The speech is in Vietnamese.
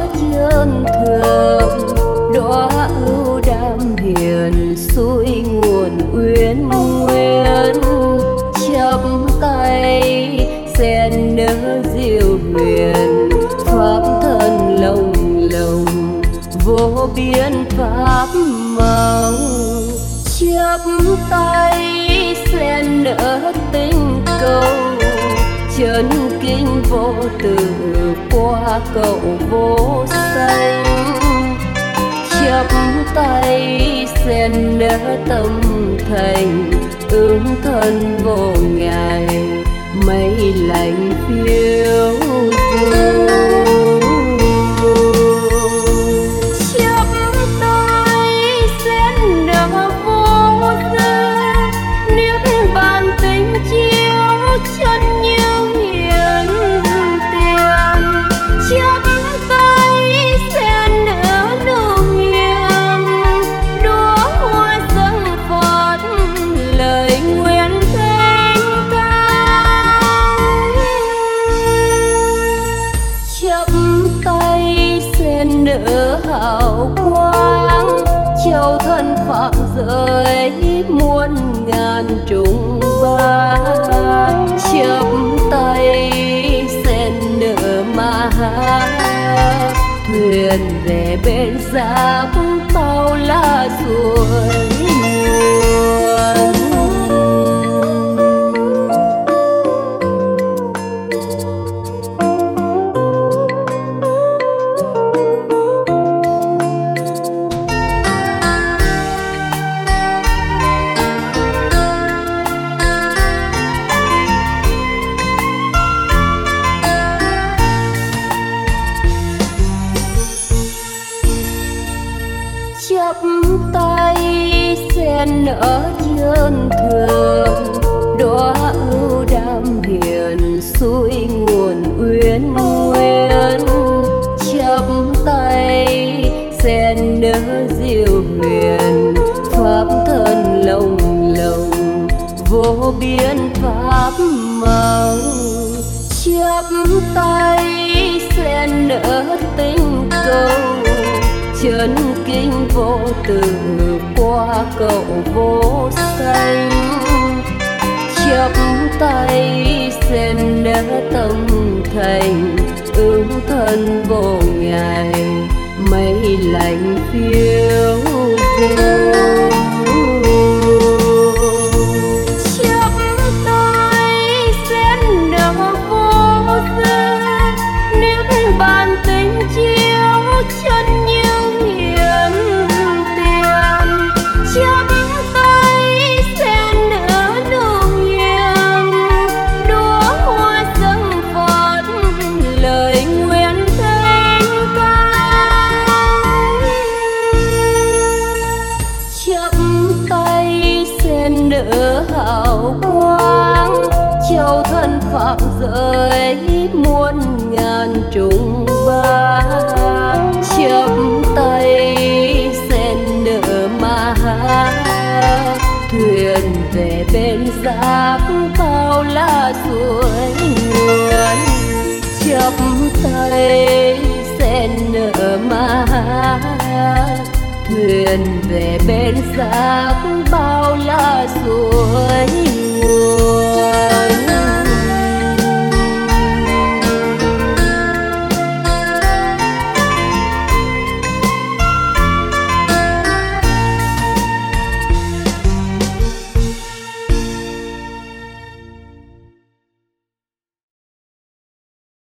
chân thường, đóa ưu đam hiền suối nguồn uyên nguyên. Chắp tay sen nở diệu huyền, pháp thân lồng lồng vô biên pháp màu. Chắp tay sen nở tinh cầu, chân kinh vô tử qua cậu vô sanh. Chắp tay sen nở tâm thành, ứng thân vô ngài mây lạnh phiêu du. Chắp tay sen nở vô tư, niết bàn tình chiếu chân như hiền tiền. Chắp tay sen nở nụ hiền, đóa hoa dân Phật lời nguyện thanh cao. Chắp tay sen nở hào quang, châu thân phạm giới muôn ngàn trùng ban. Chắp tay sen nở ma thuyền về bên giáp bao la suối nguồn. Chắp tay sen nở chân thường, đóa ưu đam hiền suối nguồn uyên nguyên. Chắp tay sen nở diệu huyền, pháp thân lồng lồng vô biên pháp màu. Chắp tay sen nở tinh cầu, chân kinh vô tử qua cậu vô sanh. Chắp tay sen nở tâm thành, ứng thân vô ngài mây lạnh phiêu du. Chắp tay sen nở vô tư, niết bàn tình chiếu chân như hiền tiền. Chắp tay sen nở nụ hiền, đóa hoa dân Phật lời nguyện thanh cao. Chắp tay sen nở hào quang, châu thân phạm giới muôn ngàn trùng ban. Chắp tay sen nở ma thuyền về bên giáp bao la suối nguồn. Chắp tay sen nở ma thuyền về bên giáp bao